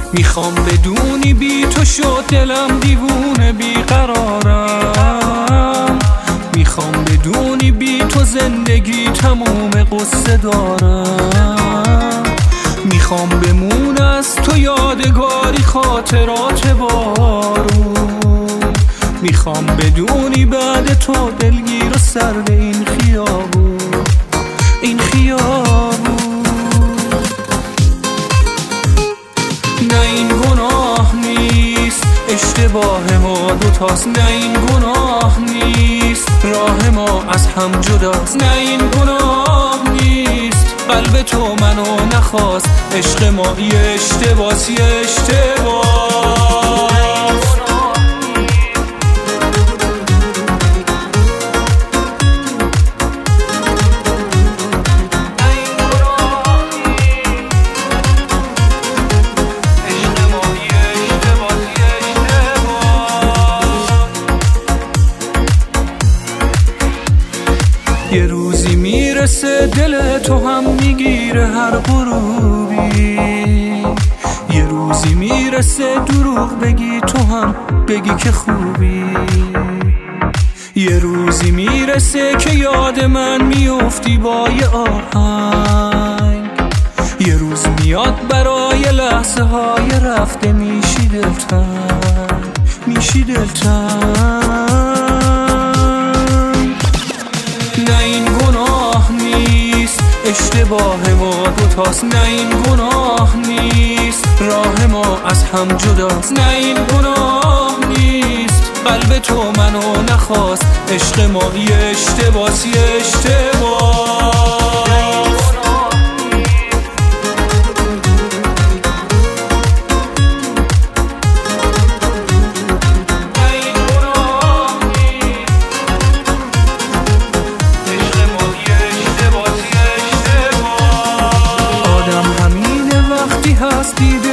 میخوام بدونی بی تو شد دلم دیوونه بیقرارم. میخوام بدونی بی تو زندگی تموم قصه دارم. میخوام بمون از تو یادگاری خاطرات بارون. میخوام بدونی بعد تو دلگیر و سرد این خیابون، این خیابون. نه این گناه نیست، اشتباه ما دوتاست. نه این گناه نیست، راه ما از هم جداست. نه این گناه نیست، قلب تو منو نخواست. عشق ما یه اشتباس، یه اشتباس. یه روزی میرسه دل تو هم میگیره هر غروبی. یه روزی میرسه دروغ بگی تو هم بگی که خوبی. یه روزی میرسه که یاد من میافتی با یه آهنگ. یه روز میاد برای لحظه های رفته میشی دلتنگ، میشی دلتنگ. نه این گناه نیست، اشتباه ما دوتاست. نه این گناه نیست، راه ما از هم جداست. نه این گناه نیست، قلب تو منو نخواست. عشق ما یه اشتباس، یه اشتباس. هستی